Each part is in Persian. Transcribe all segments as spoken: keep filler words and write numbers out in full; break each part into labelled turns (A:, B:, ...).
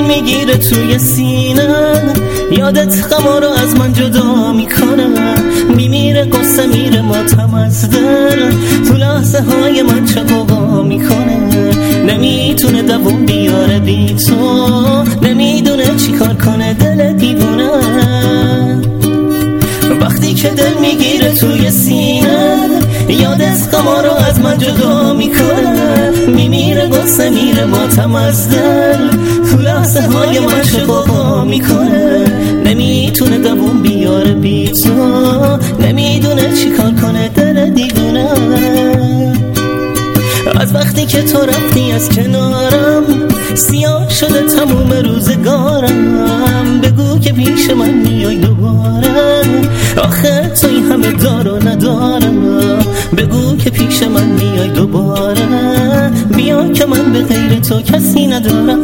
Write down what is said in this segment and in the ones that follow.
A: میگیره توی سینه، یادت غما رو از من جدا میکنه، میمیره قصه میره ماتم از دل، تو لحظه های من چه قوا میکنه، نمیتونه دووم بیاره بی تو، نمیدونه چی کار کنه دل دیوونه. وقتی که دل میگیره توی سینه، یادت غما رو از من جدا میکنه، میمیره قصه میره ماتم از دل، تو لحظه های من چه قوا میکنه، نمیتونه دووم بیاره بی تو، نمیدونه چی کار کنه دل دیوونه. از وقتی که تو رفتی از کنارم، سیاه شده تموم روزگارم، بگو که پیش من میای دوباره، آخه تو این همه دار و ندارم، بگو که پیش من میای دوباره، بیا که من به غیر تو کسی ندارم.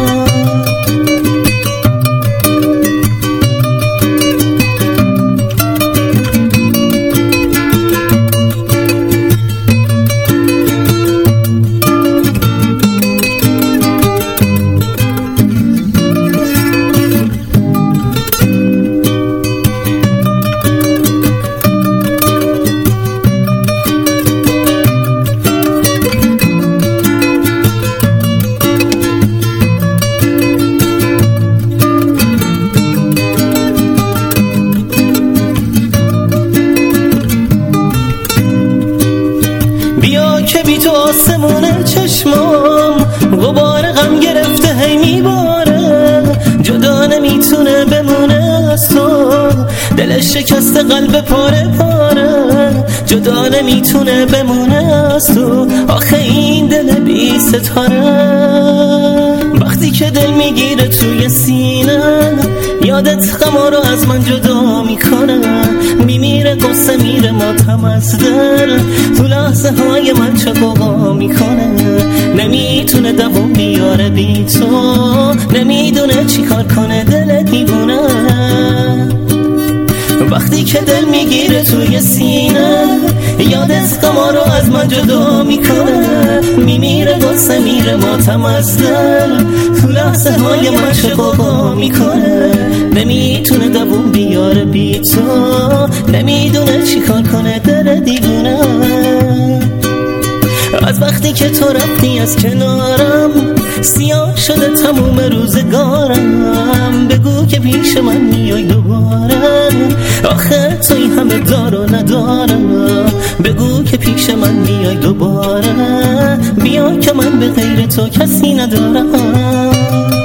A: که بی تو آسمونه چشمام، غبار غم گرفته هی میباره، جدا نمیتونه بمونه از تو، دلش شکسته قلب پاره پاره، جدا نمیتونه بمونه از تو، آخه این دل بی ستاره. وقتی که دل میگیره توی سینه، یادت غما رو از من جدا میکنه، میمیره قصه میره ماتم از دل، تو لحظه های من چه قوا میکنه، نمیتونه دووم بیاره بی تو، نمیدونه چی کار کنه دل دیوونه. وقتی که دل میگیره توی سینه، یادت غما رو از من جدا میکنه، میمیره قصه میره ماتم از دل، تو لحظه های من چه قوا میکنه، نمیتونه دووم بیاره بی تو، نمیدونه چی کار کنه دل دیوونه. از وقتی که تو رفتی از کنارم، سیاه شده تموم روزگارم، بگو که پیش من میای دوباره، آخه تو این همه دار و ندارم، بگو که پیش من میای دوباره، بیا که من به غیر تو کسی ندارم.